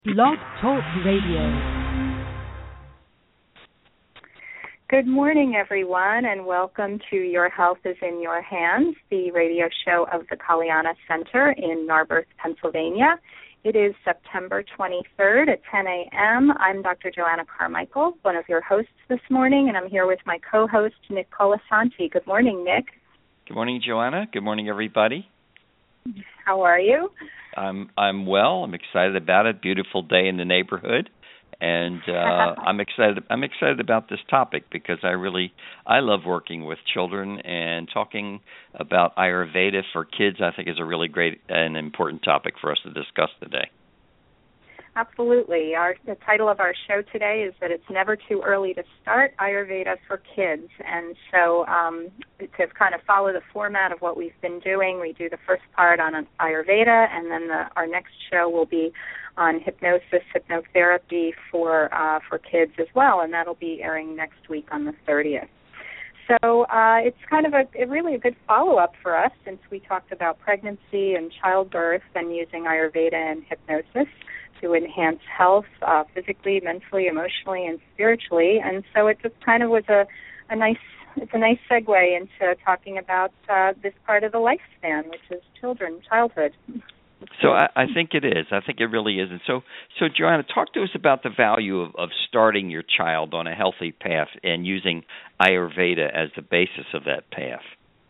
Blog Talk Radio. Good morning, everyone, and welcome to Your Health is in Your Hands, the radio show of the Kalyana Center in Narberth, Pennsylvania. It is September 23rd at 10 a.m. I'm Dr. Joanna Carmichael, one of your hosts this morning, and I'm here with my co-host, Nick Colasanti. Good morning, Nick. Good morning, Joanna. Good morning, everybody. How are you? I'm well. I'm excited about it. Beautiful day in the neighborhood, and I'm excited about this topic because I love working with children, and talking about Ayurveda for kids I think is a really great and important topic for us to discuss today. Absolutely. The title of our show today is that it's never too early to start Ayurveda for kids. And so to kind of follow the format of what we've been doing, we do the first part on Ayurveda, and then our next show will be on hypnosis, hypnotherapy for kids as well, and that'll be airing next week on the 30th. So it's kind of really a good follow-up for us, since we talked about pregnancy and childbirth and using Ayurveda and hypnosis to enhance health physically, mentally, emotionally, and spiritually. And so it just kind of was a nice segue into talking about this part of the lifespan, which is childhood. So I think it is. I think it really is. And so Joanna, talk to us about the value of starting your child on a healthy path and using Ayurveda as the basis of that path.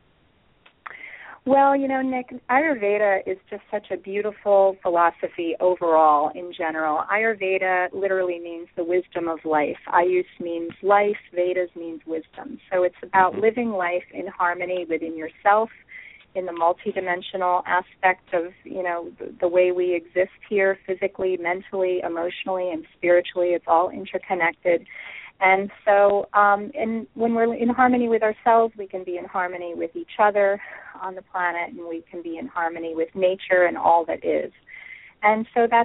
Well, Nick, Ayurveda is just such a beautiful philosophy overall in general. Ayurveda literally means the wisdom of life. Ayus means life, Vedas means wisdom. So it's about living life in harmony within yourself, in the multidimensional aspect of, the way we exist here physically, mentally, emotionally, and spiritually. It's all interconnected. And so and when we're in harmony with ourselves, we can be in harmony with each other on the planet, and we can be in harmony with nature and all that is. And so that's,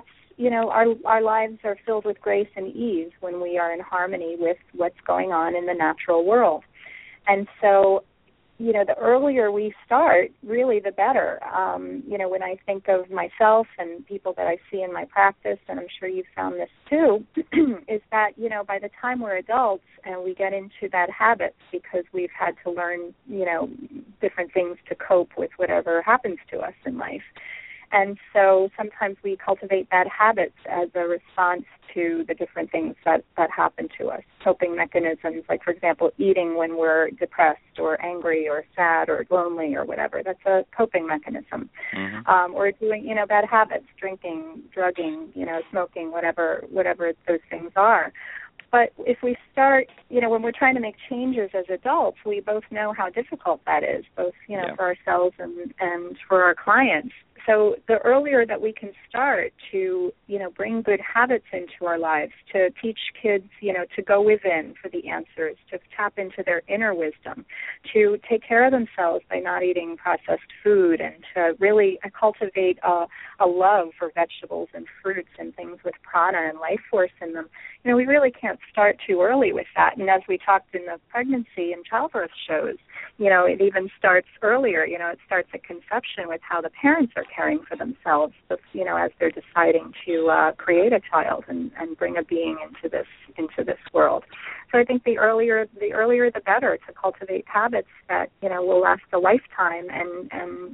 our lives are filled with grace and ease when we are in harmony with what's going on in the natural world. And so, the earlier we start, really the better. When I think of myself and people that I see in my practice, and I'm sure you've found this too, is that, by the time we're adults and we get into bad habits because we've had to learn, different things to cope with whatever happens to us in life. And so sometimes we cultivate bad habits as a response to the different things that happen to us, coping mechanisms, like, for example, eating when we're depressed or angry or sad or lonely or whatever. That's a coping mechanism. Mm-hmm. Or doing, bad habits, drinking, drugging, smoking, whatever those things are. But if we start, when we're trying to make changes as adults, we both know how difficult that is, both, for ourselves and for our clients. So the earlier that we can start to, bring good habits into our lives, to teach kids, to go within for the answers, to tap into their inner wisdom, to take care of themselves by not eating processed food, and to really cultivate a love for vegetables and fruits and things with prana and life force in them. We really can't start too early with that. And as we talked in the pregnancy and childbirth shows, it even starts earlier. It starts at conception with how the parents are caring for themselves, as they're deciding to create a child and bring a being into this world. So I think the earlier the better, to cultivate habits that will last a lifetime and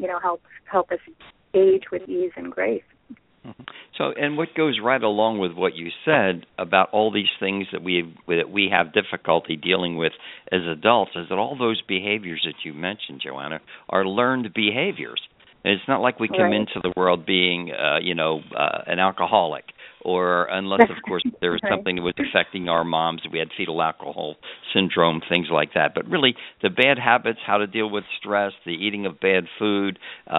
help us age with ease and grace. Mm-hmm. So, and what goes right along with what you said about all these things that we have difficulty dealing with as adults is that all those behaviors that you mentioned, Joanna, are learned behaviors. And it's not like we come into the world being, an alcoholic, or unless, of course, there was something that was affecting our moms. We had fetal alcohol syndrome, things like that. But really, the bad habits, how to deal with stress, the eating of bad food,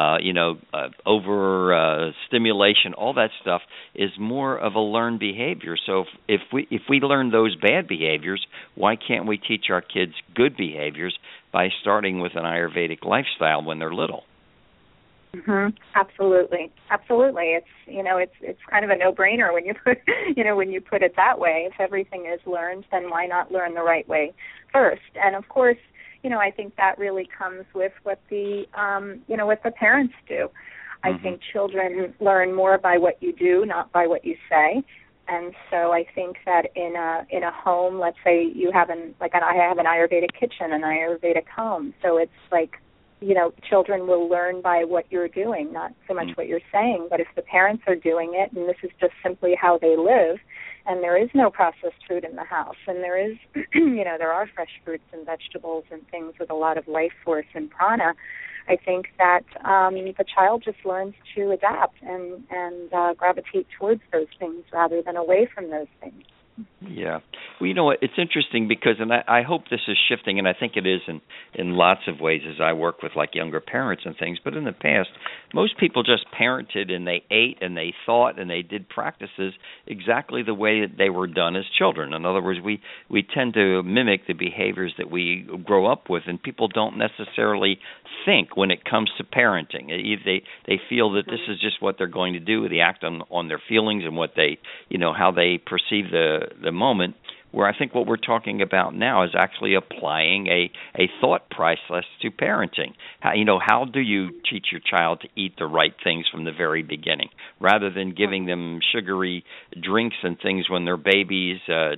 over-stimulation, all that stuff is more of a learned behavior. So if we learn those bad behaviors, why can't we teach our kids good behaviors by starting with an Ayurvedic lifestyle when they're little? Mm-hmm. Absolutely. It's kind of a no-brainer when you put it that way. If everything is learned, then why not learn the right way first? And of course, I think that really comes with what the parents do. I think children learn more by what you do, not by what you say. And so I think that in a home, let's say you have I have an Ayurvedic kitchen, an Ayurvedic home. So it's like, children will learn by what you're doing, not so much what you're saying. But if the parents are doing it, and this is just simply how they live, and there is no processed food in the house, and there is, there are fresh fruits and vegetables and things with a lot of life force and prana, I think that the child just learns to adapt and gravitate towards those things rather than away from those things. Yeah. Well, it's interesting because, and I hope this is shifting, and I think it is in lots of ways as I work with younger parents and things, but in the past, most people just parented and they ate and they thought and they did practices exactly the way that they were done as children. In other words, we tend to mimic the behaviors that we grow up with, and people don't necessarily think when it comes to parenting. They feel that this is just what they're going to do. They act on their feelings and what they, how they perceive the moment, where I think what we're talking about now is actually applying a thought process to parenting. How do you teach your child to eat the right things from the very beginning, rather than giving them sugary drinks and things when they're babies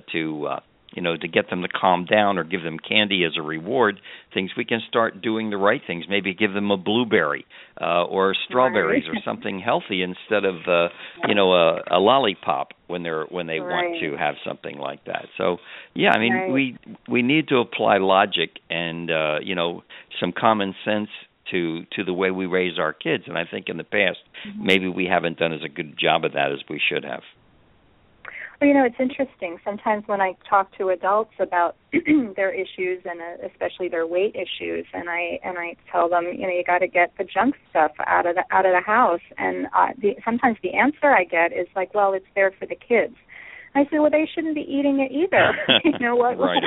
to get them to calm down, or give them candy as a reward, things we can start doing the right things. Maybe give them a blueberry or strawberries or something healthy instead of a lollipop when they want to have something like that. So yeah, I mean we need to apply logic and some common sense to the way we raise our kids, and I think in the past maybe we haven't done as a good job of that as we should have. Well, it's interesting. Sometimes when I talk to adults about their issues and especially their weight issues, and I tell them, you got to get the junk stuff out of the house, and sometimes the answer I get is like, well, it's there for the kids. I say, well, they shouldn't be eating it either. What? Right.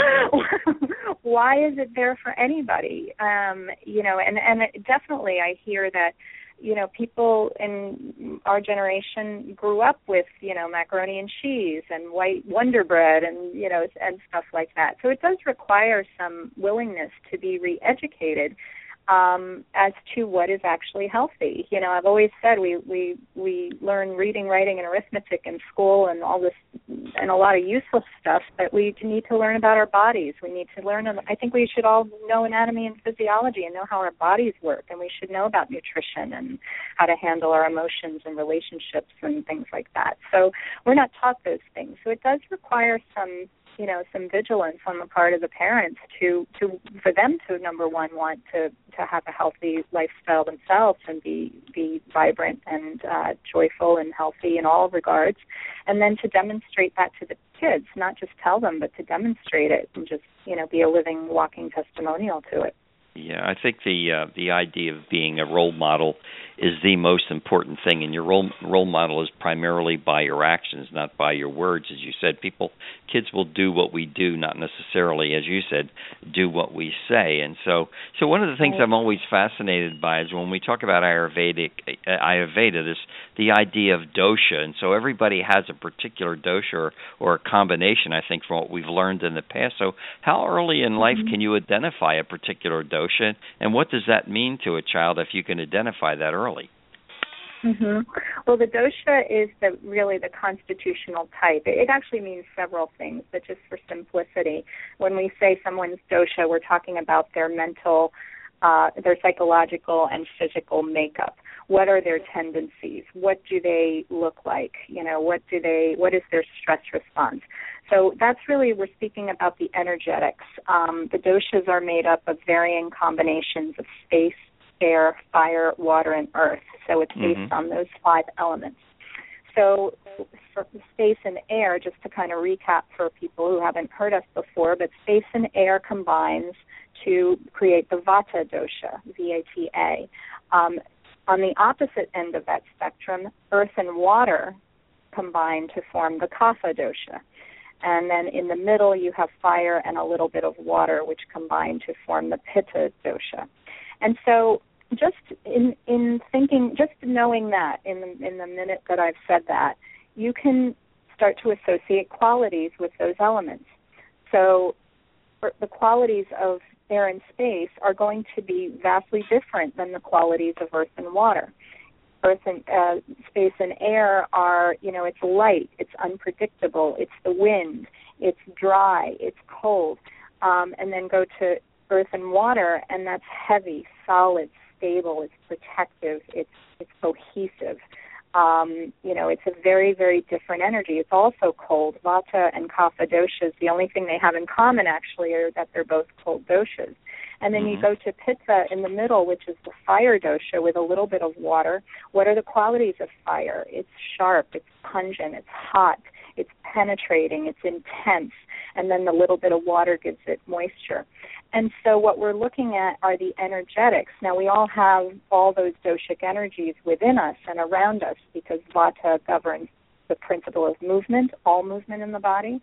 Why is it there for anybody? And definitely I hear that. People in our generation grew up with, macaroni and cheese and white Wonder Bread and, and stuff like that. So it does require some willingness to be re-educated as to what is actually healthy. I've always said we learn reading, writing, and arithmetic in school and all this and a lot of useless stuff, but we need to learn about our bodies. We need to learn, I think we should all know anatomy and physiology and know how our bodies work, and we should know about nutrition and how to handle our emotions and relationships and things like that. So we're not taught those things. So it does require some vigilance on the part of the parents for them to, number one, want to have a healthy lifestyle themselves and be vibrant and joyful and healthy in all regards, and then to demonstrate that to the kids, not just tell them, but to demonstrate it and just, be a living, walking testimonial to it. Yeah, I think the idea of being a role model is the most important thing, and your role model is primarily by your actions, not by your words. As you said, kids will do what we do, not necessarily, as you said, do what we say. And so one of the things I'm always fascinated by is when we talk about Ayurveda, the idea of dosha. And so everybody has a particular dosha or a combination, I think, from what we've learned in the past. So how early in life can you identify a particular dosha, and what does that mean to a child if you can identify that early? Well, the dosha is really the constitutional type. It actually means several things, but just for simplicity, when we say someone's dosha, we're talking about their mental, their psychological and physical makeup. What are their tendencies? What do they look like? What is their stress response? So that's really, we're speaking about the energetics. The doshas are made up of varying combinations of space, air, fire, water, and earth. So it's based on those 5 elements. So for space and air, just to kind of recap for people who haven't heard us before, but space and air combines to create the Vata dosha, V-A-T-A. On the opposite end of that spectrum, earth and water combine to form the Kapha dosha. And then in the middle, you have fire and a little bit of water, which combine to form the Pitta dosha. And so just in thinking, just knowing that in the minute that I've said that, you can start to associate qualities with those elements. So the qualities of air and space are going to be vastly different than the qualities of earth and water. earth and space and air are, it's light, it's unpredictable, it's the wind, it's dry, it's cold. And then go to earth and water, and that's heavy, solid, stable, it's protective, it's cohesive. It's a very, very different energy. It's also cold. Vata and Kapha doshas, the only thing they have in common actually are that they're both cold doshas. And then you go to Pitta in the middle, which is the fire dosha with a little bit of water. What are the qualities of fire? It's sharp, it's pungent, it's hot, it's penetrating, it's intense. And then the little bit of water gives it moisture. And so what we're looking at are the energetics. Now, we all have all those doshic energies within us and around us because Vata governs the principle of movement, all movement in the body.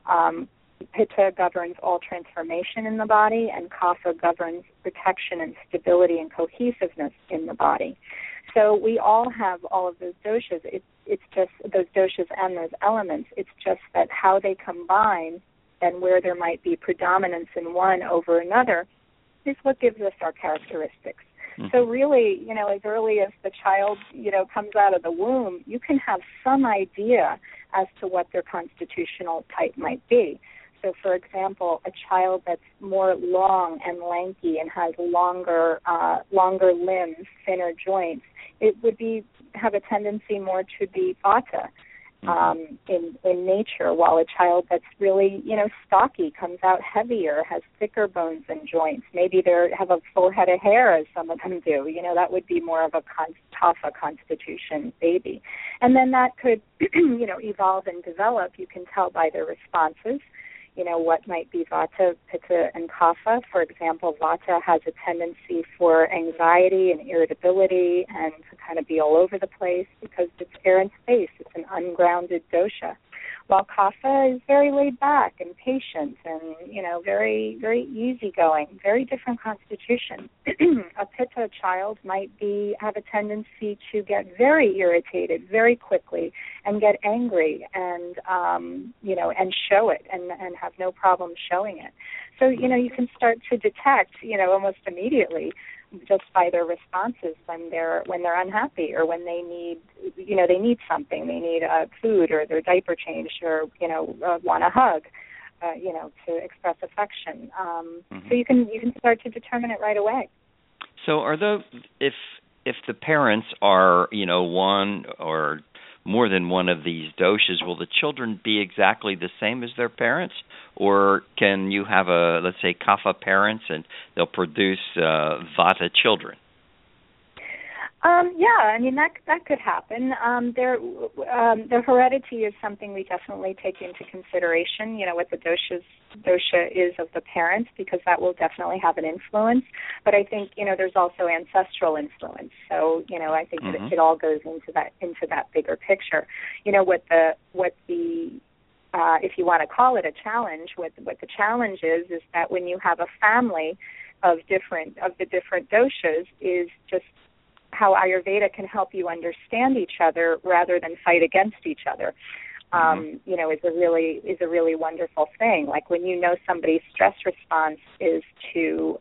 Pitta governs all transformation in the body, and Kapha governs protection and stability and cohesiveness in the body. So we all have all of those doshas. It's just those doshas and those elements. It's just that how they combine and where there might be predominance in one over another is what gives us our characteristics. Mm-hmm. So really, as early as the child, comes out of the womb, you can have some idea as to what their constitutional type might be. So, for example, a child that's more long and lanky and has longer limbs, thinner joints, it would have a tendency more to be Vata in nature, while a child that's really, stocky comes out heavier, has thicker bones and joints. Maybe they have a full head of hair, as some of them do. That would be more of a Kapha constitution baby. And then that could, evolve and develop. You can tell by their responses. What might be Vata, Pitta, and Kapha. For example, Vata has a tendency for anxiety and irritability and to kind of be all over the place because it's air and space. It's an ungrounded dosha. While Kapha is very laid back and patient and, very, very easygoing, very different constitution. A Pitta child might have a tendency to get very irritated very quickly and get angry and, and show it and have no problem showing it. So, you can start to detect, almost immediately just by their responses when they're unhappy or when they need something. They need food or their diaper changed or want a hug, to express affection. So you can start to determine it right away. So if the parents are one or more than one of these doshas, will the children be exactly the same as their parents? Or can you have let's say, Kapha parents and they'll produce Vata children? That could happen. The heredity is something we definitely take into consideration, what the dosha is of the parents, because that will definitely have an influence. But I think, there's also ancestral influence. So, I think that it all goes into that bigger picture. What the if you want to call it a challenge, what the challenge is that when you have a family of the different doshas is just how Ayurveda can help you understand each other rather than fight against each other. Is a really wonderful thing. Like when somebody's stress response is to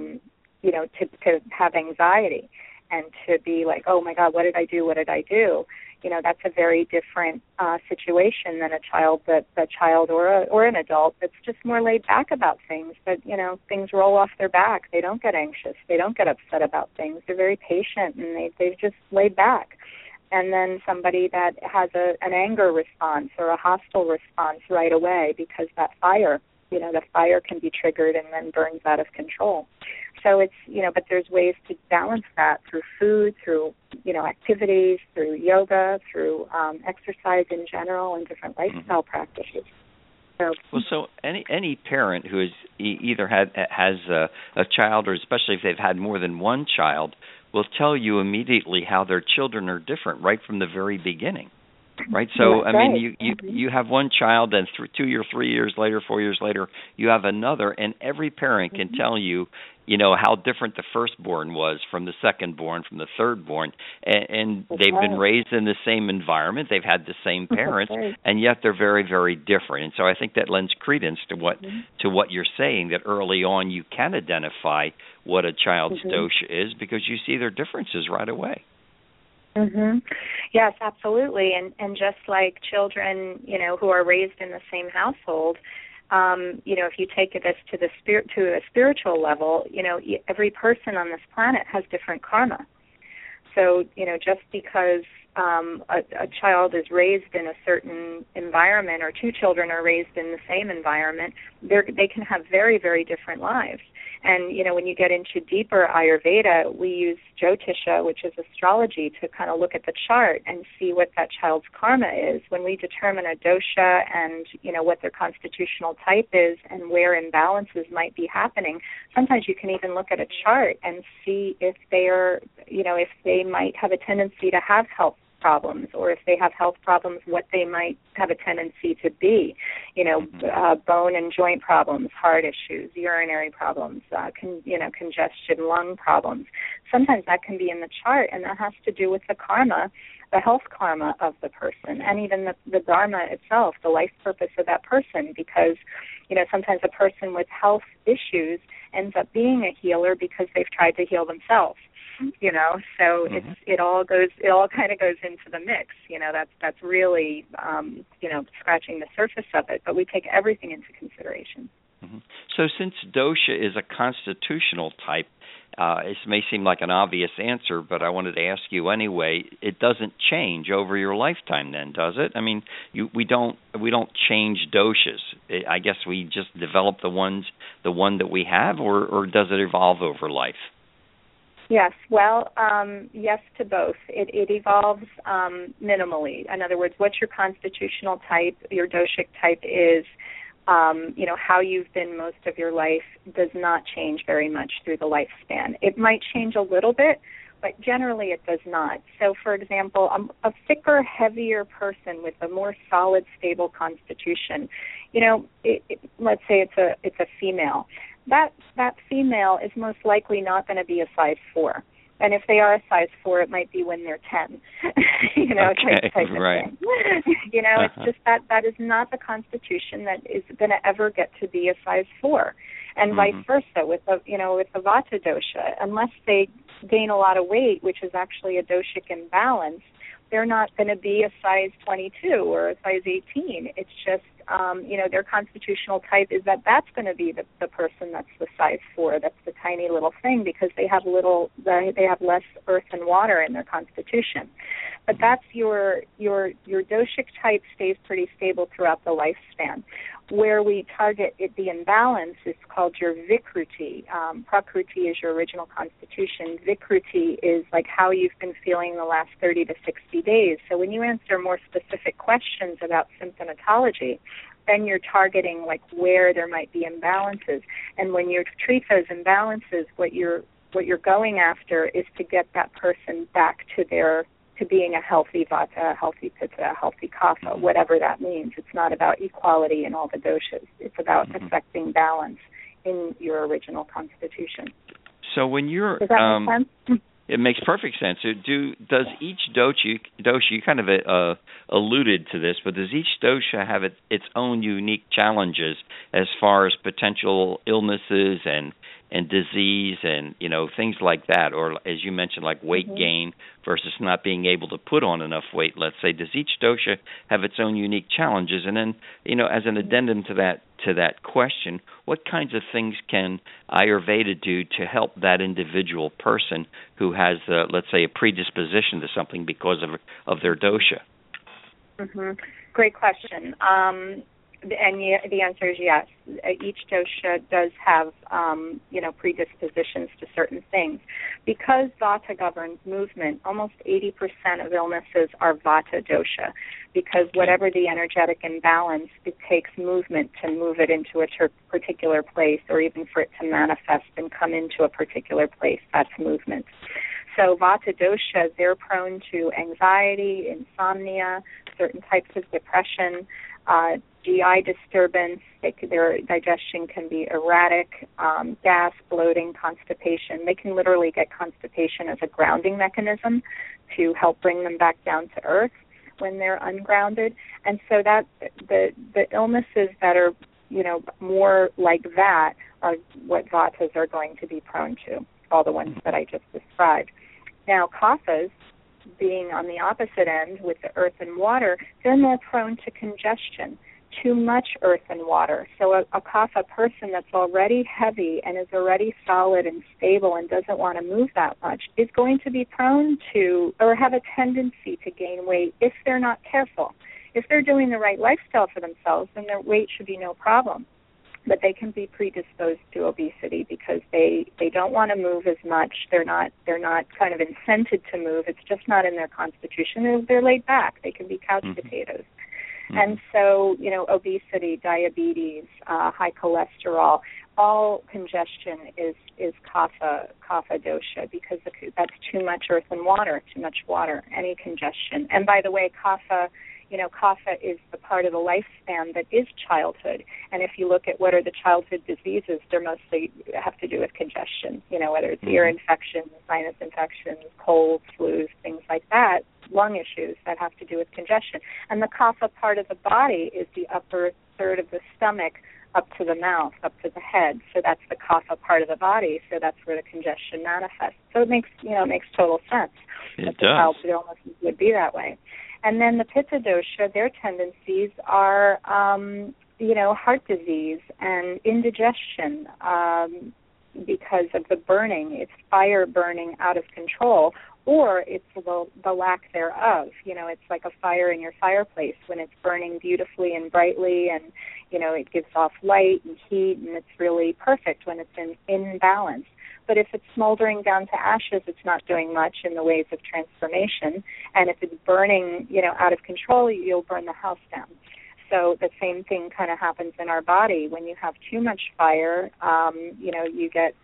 have anxiety and to be like, oh my God, what did I do? What did I do? That's a very different situation than a child or an adult that's just more laid back about things. But things roll off their back. They don't get anxious. They don't get upset about things. They're very patient and they've just laid back. And then somebody that has an anger response or a hostile response right away because that fire, the fire can be triggered and then burns out of control. So it's, but there's ways to balance that through food, through, activities, through yoga, through exercise in general and different lifestyle practices. So any parent who has either has a child, or especially if they've had more than one child, will tell you immediately how their children are different right from the very beginning. Right, so you have one child, and 2 or 3 years later, 4 years later, you have another, and every parent can tell you, how different the firstborn was from the secondborn, from the thirdborn, and they've been raised in the same environment, they've had the same parents, and yet they're very, very different. And so I think that lends credence to what you're saying, that early on you can identify what a child's dosha is because you see their differences right away. Yes, absolutely. And just like children, who are raised in the same household, if you take this to a spiritual level, every person on this planet has different karma. So, just because a child is raised in a certain environment, or two children are raised in the same environment, they can have very, very different lives. And, when you get into deeper Ayurveda, we use Jyotisha, which is astrology, to kind of look at the chart and see what that child's karma is. When we determine a dosha and, what their constitutional type is and where imbalances might be happening, sometimes you can even look at a chart and see if they are, if they might have a tendency to have health problems, or if they have health problems, what they might have a tendency to be, bone and joint problems, heart issues, urinary problems, congestion, lung problems. Sometimes that can be in the chart, and that has to do with the karma, the health karma of the person, and even the dharma itself, the life purpose of that person, because, sometimes a person with health issues ends up being a healer because they've tried to heal themselves. So it all kind of goes into the mix. That's really scratching the surface of it, but we take everything into consideration. So since dosha is a constitutional type, it may seem like an obvious answer, but I wanted to ask you anyway. It doesn't change over your lifetime, then, does it? I mean, we don't change doshas. I guess we just develop the one that we have, or does it evolve over life? Yes, well, yes to both. It evolves minimally. In other words, what your constitutional type, your doshic type is, how you've been most of your life does not change very much through the lifespan. It might change a little bit, but generally it does not. So, for example, a thicker, heavier person with a more solid, stable constitution, let's say it's a female. That female is most likely not going to be a size 4. And if they are a size 4, it might be when they're 10, type of right. thing. It's just that is not the constitution that is going to ever get to be a size 4. And vice versa with the Vata dosha. Unless they gain a lot of weight, which is actually a doshic imbalance, they're not going to be a size 22 or a size 18. It's just, their constitutional type is that's going to be the person that's the size 4. That's the tiny little thing, because they have less earth and water in their constitution. But that's your doshic type stays pretty stable throughout the lifespan. Where we target the imbalance is called your vikruti. Prakruti is your original constitution. Vikruti is like how you've been feeling the last 30 to 60 days. So when you answer more specific questions about symptomatology, then you're targeting like where there might be imbalances. And when you treat those imbalances, what you're going after is to get that person back to being a healthy Vata, a healthy Pitta, a healthy Kapha, whatever that means. It's not about equality in all the doshas. It's about affecting balance in your original constitution. So when you're... Does that make sense? It makes perfect sense. So does each dosha, you kind of alluded to this, but does each dosha have its own unique challenges as far as potential illnesses and disease and, things like that? Or as you mentioned, like weight gain versus not being able to put on enough weight, let's say. Does each dosha have its own unique challenges? And then, as an addendum to that question, what kinds of things can Ayurveda do to help that individual person who has, let's say, a predisposition to something because of their dosha? Great question. And the answer is yes. Each dosha does have, predispositions to certain things. Because Vata governs movement, almost 80% of illnesses are Vata dosha, because whatever the energetic imbalance, it takes movement to move it into a particular place, or even for it to manifest and come into a particular place. That's movement. So Vata dosha, they're prone to anxiety, insomnia, certain types of depression, GI disturbance. Their digestion can be erratic, gas, bloating, constipation. They can literally get constipation as a grounding mechanism to help bring them back down to earth when they're ungrounded. And so that the illnesses that are, more like that are what Vatas are going to be prone to, all the ones that I just described. Now, Kaphas, being on the opposite end with the earth and water, they're more prone to congestion, too much earth and water. So a Kapha person that's already heavy and is already solid and stable and doesn't want to move that much is going to be prone to or have a tendency to gain weight if they're not careful. If they're doing the right lifestyle for themselves, then their weight should be no problem. But they can be predisposed to obesity because they don't want to move as much. They're not kind of incented to move. It's just not in their constitution. They're laid back. They can be couch potatoes. And so, obesity, diabetes, high cholesterol, all congestion is kapha dosha because that's too much earth and water, too much water, any congestion. And by the way, kapha is the part of the lifespan that is childhood. And if you look at what are the childhood diseases, they're mostly have to do with congestion, whether it's ear infections, sinus infections, colds, flus, things like that, lung issues that have to do with congestion. And the kapha part of the body is the upper third of the stomach up to the mouth, up to the head. So that's the kapha part of the body. So that's where the congestion manifests. So it makes total sense. It that does. The childhood illnesses would be that way. And then the pitta dosha, their tendencies are, heart disease and indigestion because of the burning. It's fire burning out of control, or it's the lack thereof. It's like a fire in your fireplace when it's burning beautifully and brightly and, it gives off light and heat, and it's really perfect when it's in balance. But if it's smoldering down to ashes, it's not doing much in the ways of transformation. And if it's burning, out of control, you'll burn the house down. So the same thing kind of happens in our body. When you have too much fire, you get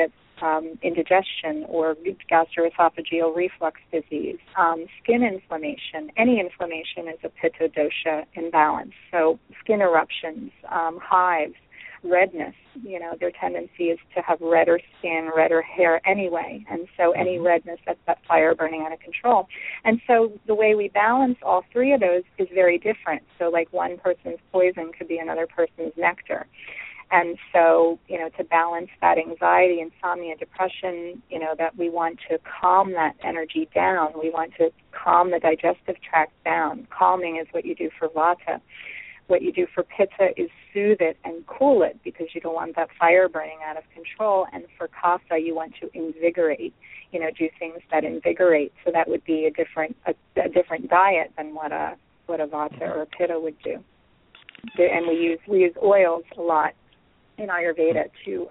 indigestion or gastroesophageal reflux disease, skin inflammation. Any inflammation is a pitta dosha imbalance. So skin eruptions, hives, redness, their tendency is to have redder skin, redder hair anyway. And so any redness, that's that fire burning out of control. And so the way we balance all three of those is very different. So like one person's poison could be another person's nectar. And so, to balance that anxiety, insomnia, depression, that we want to calm that energy down. We want to calm the digestive tract down. Calming is what you do for vata. What you do for pitta is soothe it and cool it because you don't want that fire burning out of control. And for kapha, you want to invigorate, do things that invigorate. So that would be a different diet than what a vata or a pitta would do. And we use oils a lot in Ayurveda to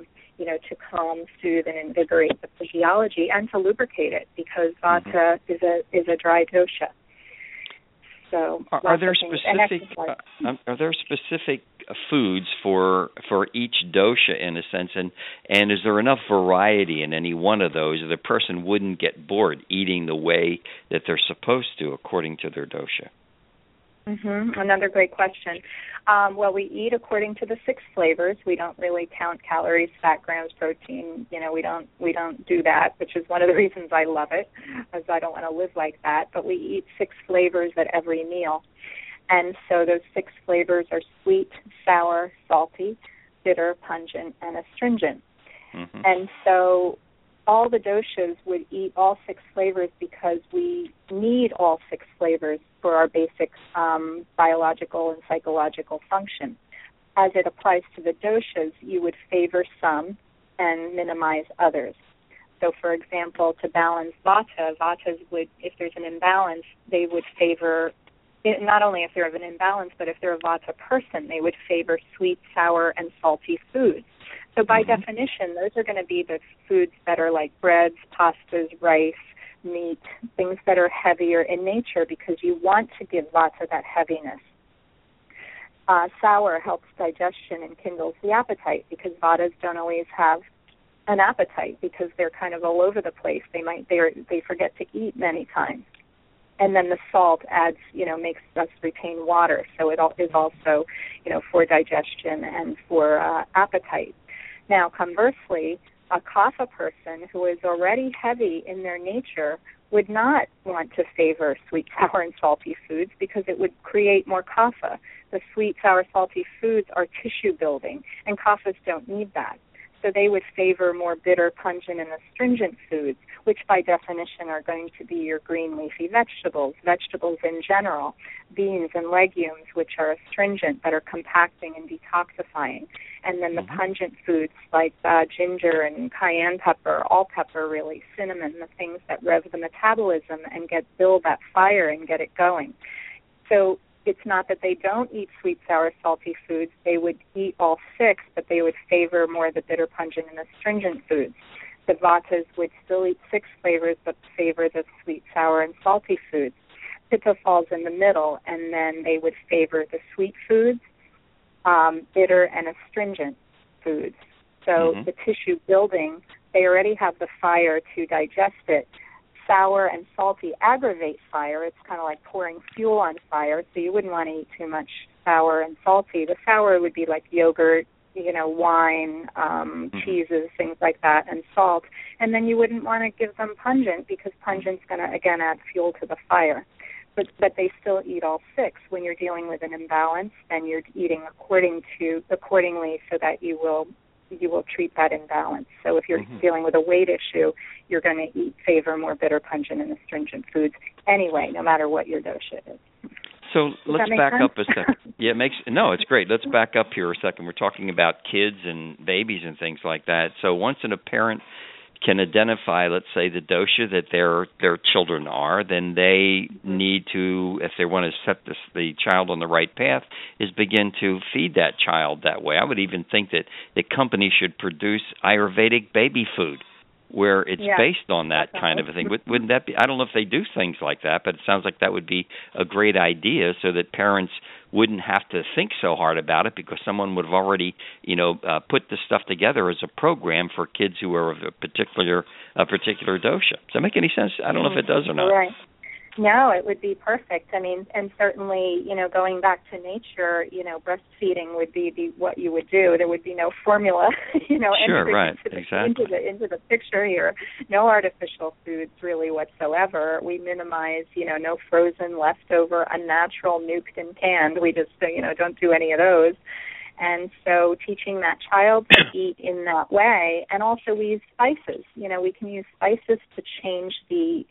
calm, soothe, and invigorate the physiology and to lubricate it because vata is a dry dosha. So are there specific foods for each dosha in a sense, and is there enough variety in any one of those that the person wouldn't get bored eating the way that they're supposed to according to their dosha? Another great question. Well, we eat according to the 6 flavors. We don't really count calories, fat, grams, protein. We don't do that, which is one of the reasons I love it, as I don't want to live like that. But we eat 6 flavors at every meal, and so those 6 flavors are sweet, sour, salty, bitter, pungent, and astringent. And so all the doshas would eat all 6 flavors because we need all 6 flavors for our basic biological and psychological function. As it applies to the doshas, you would favor some and minimize others. So, for example, to balance vatas would, if there's an imbalance, they would favor, not only if they're of an imbalance, but if they're a vata person, they would favor sweet, sour, and salty foods. So by definition, those are going to be the foods that are like breads, pastas, rice, meat, things that are heavier in nature because you want to give vata that heaviness. Sour helps digestion and kindles the appetite because vatas don't always have an appetite because they're kind of all over the place. They forget to eat many times. And then the salt adds, makes us retain water. So it is also, for digestion and for appetite. Now, conversely, a kapha person who is already heavy in their nature would not want to favor sweet, sour, and salty foods because it would create more kapha. The sweet, sour, salty foods are tissue building, and kaphas don't need that. So they would favor more bitter, pungent, and astringent foods, which by definition are going to be your green leafy vegetables, vegetables in general, beans and legumes, which are astringent, that are compacting and detoxifying. And then the pungent foods like ginger and cayenne pepper, all pepper really, cinnamon, the things that rev the metabolism and build that fire and get it going. So it's not that they don't eat sweet, sour, salty foods. They would eat all six, but they would favor more the bitter, pungent, and astringent foods. The Vatas would still eat six flavors, but favor the sweet, sour, and salty foods. Pitta falls in the middle, and then they would favor the sweet foods, bitter, and astringent foods. So the tissue building, they already have the fire to digest it. Sour and salty aggravate fire. It's kind of like pouring fuel on fire, so you wouldn't want to eat too much sour and salty. The sour would be like yogurt, wine, cheeses, things like that, and salt. And then you wouldn't want to give them pungent because pungent's going to, again, add fuel to the fire. But they still eat all six. When you're dealing with an imbalance, then you're eating accordingly so that you will treat that imbalance. So if you're dealing with a weight issue, you're going to favor more bitter, pungent, and astringent foods anyway, no matter what your dosha is. So let's back up a second. Yeah, it's great. Let's back up here a second. We're talking about kids and babies and things like that. So once a parent can identify, let's say, the dosha that their children are, then they need to, if they want to set the child on the right path, is begin to feed that child that way. I would even think that the company should produce Ayurvedic baby food, where it's based on that kind of a thing. Wouldn't that be? I don't know if they do things like that, but it sounds like that would be a great idea, so that parents wouldn't have to think so hard about it, because someone would have already, put the stuff together as a program for kids who are of a particular dosha. Does that make any sense? I don't know if it does or not. Right. No, it would be perfect. I mean, and certainly, going back to nature, breastfeeding would be what you would do. There would be no formula, Sure, right, exactly. into the picture here. No artificial foods really whatsoever. We minimize, no frozen, leftover, unnatural, nuked and canned. We just, don't do any of those. And so teaching that child to eat in that way, and also we use spices. We can use spices to change the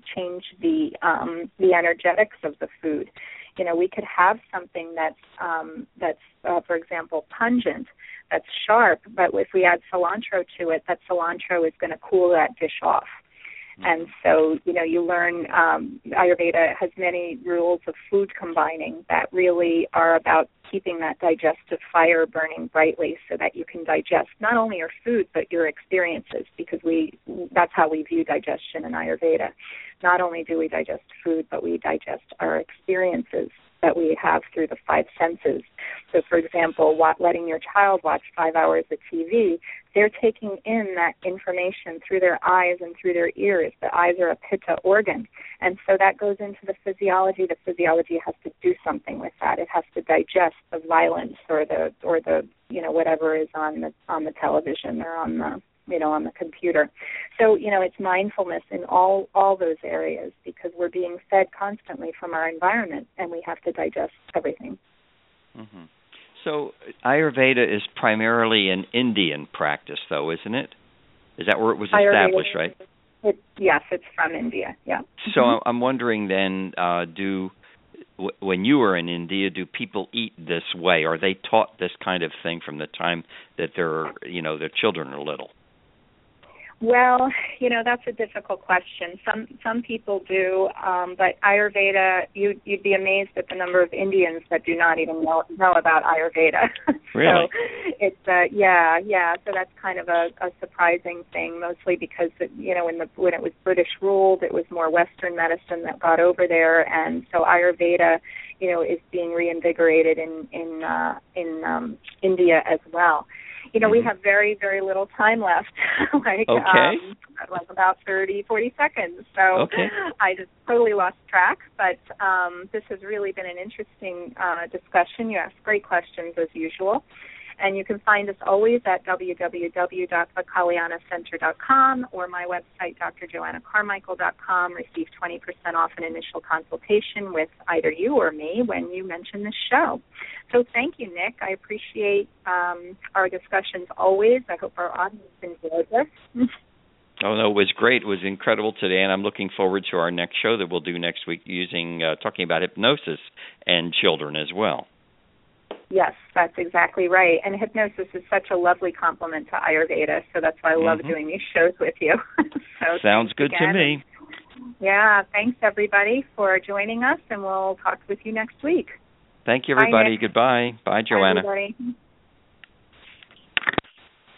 energetics of the food. We could have something that's for example, pungent, that's sharp, but if we add cilantro to it, that cilantro is going to cool that dish off. And so, you learn, Ayurveda has many rules of food combining that really are about keeping that digestive fire burning brightly so that you can digest not only your food, but your experiences, because that's how we view digestion in Ayurveda. Not only do we digest food, but we digest our experiences that we have through the five senses. So, for example, letting your child watch 5 hours of TV, they're taking in that information through their eyes and through their ears. The eyes are a pitta organ, and so that goes into the physiology. The physiology has to do something with that. It has to digest the violence or the whatever is on the television or on the computer. So, it's mindfulness in all those areas, because we're being fed constantly from our environment, and we have to digest everything. Mm-hmm. So Ayurveda is primarily an Indian practice, though, isn't it? Is that where it was established, right? Yes, it's from India, yeah. So I'm wondering then, when you were in India, do people eat this way? Are they taught this kind of thing from the time that their children are little? Well, that's a difficult question. Some people do, but Ayurveda, you'd be amazed at the number of Indians that do not even know about Ayurveda. Really? So it's yeah. So that's kind of a surprising thing, mostly because when it was British ruled, it was more Western medicine that got over there, and so Ayurveda, is being reinvigorated in India as well. We have very, very little time left, like about 30, 40 seconds. So I just totally lost track, but this has really been an interesting discussion. You asked great questions as usual. And you can find us always at www.thekalyana.center.com or my website, drjoannacarmichael.com. Receive 20% off an initial consultation with either you or me when you mention this show. So thank you, Nick. I appreciate our discussions always. I hope our audience enjoyed this. Oh, no, it was great. It was incredible today, and I'm looking forward to our next show that we'll do next week talking about hypnosis and children as well. Yes, that's exactly right. And hypnosis is such a lovely complement to Ayurveda, so that's why I love doing these shows with you. So sounds good to me. Yeah, thanks, everybody, for joining us, and we'll talk with you next week. Thank you, everybody. Bye, goodbye. Bye, Joanna. Bye, everybody.